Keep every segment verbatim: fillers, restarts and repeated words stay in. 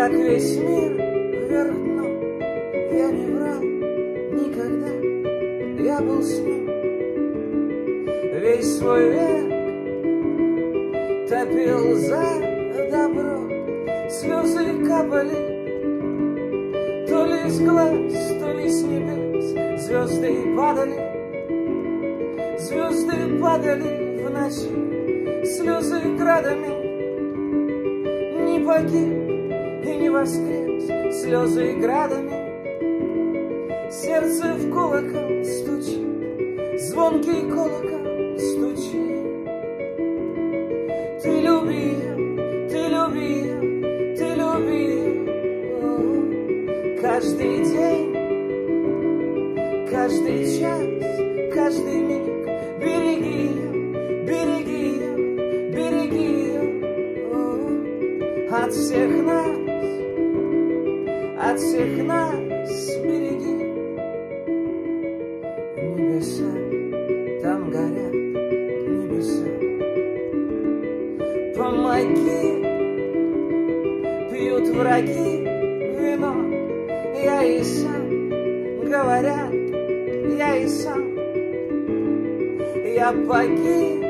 как весь мир вверх дном. Я не врал никогда, я был с ним весь свой век, топил за добро, слезы капали то ли с глаз, то ли с небес. Звезды падали, звезды падали в ночи, слезы градами. Не погиб и не воскрес, слезы градами. Сердце в колокол стучит, звонкий колокол стучит. Ты люби, ты люби, ты люби каждый день, каждый час, каждый миг. Береги ее, береги ее, береги ее от всех нас, от всех нас береги. Небеса, там горят небеса. Помоги, пьют враги вино. Я и сам, говорят, я и сам. Я погиб,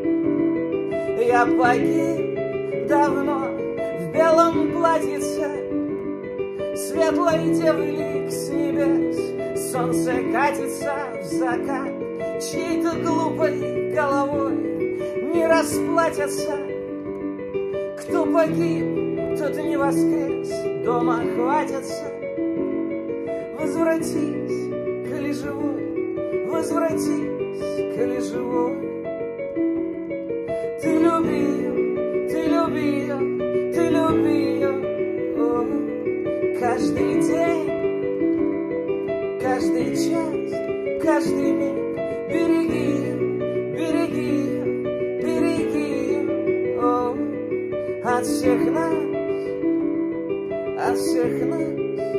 я погиб давно в белом платьице. Светлой девы лик с небес, солнце катится в закат. Чьей-то глупой головой не расплатятся. Кто погиб, тот не воскрес, дома хватятся. Возвратись, коли живой, возвратись, коли живой. Ты люби ее, ты люби ее, ты люби ее о, каждый день, каждый час, каждый миг. Береги ее, береги ее, береги ее о, от всех нас, от всех нас.